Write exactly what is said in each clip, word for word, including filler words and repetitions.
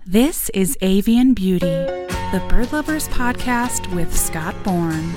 This is Avian Beauty, the Bird Lovers Podcast with Scott Bourne.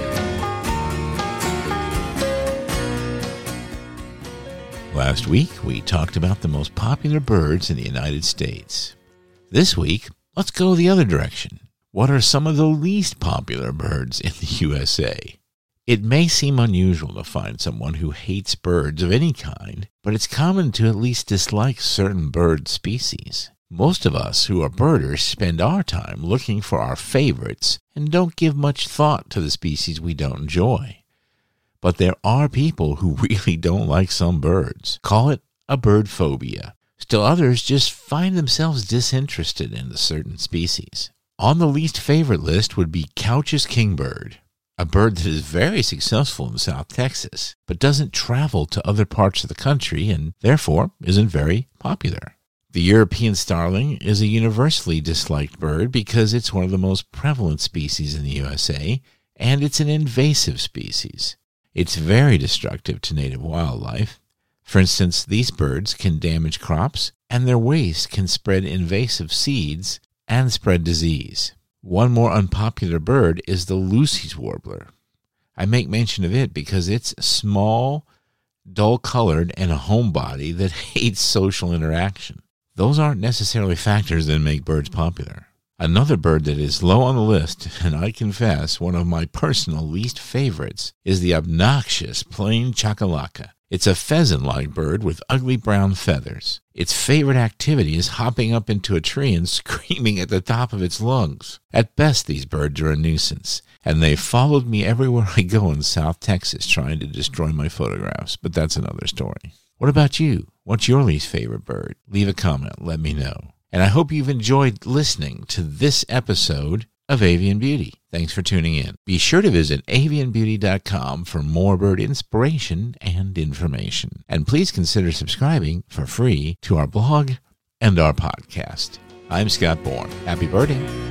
Last week, we talked about the most popular birds in the United States. This week, let's go the other direction. What are some of the least popular birds in the U S A? It may seem unusual to find someone who hates birds of any kind, but it's common to at least dislike certain bird species. Most of us who are birders spend our time looking for our favorites and don't give much thought to the species we don't enjoy. But there are people who really don't like some birds. Call it a bird phobia. Still others just find themselves disinterested in the certain species. On the least favorite list would be Couch's kingbird, a bird that is very successful in South Texas, but doesn't travel to other parts of the country and therefore isn't very popular. The European starling is a universally disliked bird because it's one of the most prevalent species in the U S A, and it's an invasive species. It's very destructive to native wildlife. For instance, these birds can damage crops, and their waste can spread invasive seeds and spread disease. One more unpopular bird is the Lucy's warbler. I make mention of it because it's small, dull-colored, and a homebody that hates social interaction. Those aren't necessarily factors that make birds popular. Another bird that is low on the list, and I confess one of my personal least favorites, is the obnoxious plain chachalaca. It's a pheasant-like bird with ugly brown feathers. Its favorite activity is hopping up into a tree and screaming at the top of its lungs. At best, these birds are a nuisance, and they've followed me everywhere I go in South Texas trying to destroy my photographs, but that's another story. What about you? What's your least favorite bird? Leave a comment, let me know. And I hope you've enjoyed listening to this episode of Avian Beauty. Thanks for tuning in. Be sure to visit avian beauty dot com for more bird inspiration and information. And please consider subscribing for free to our blog and our podcast. I'm Scott Bourne. Happy birding.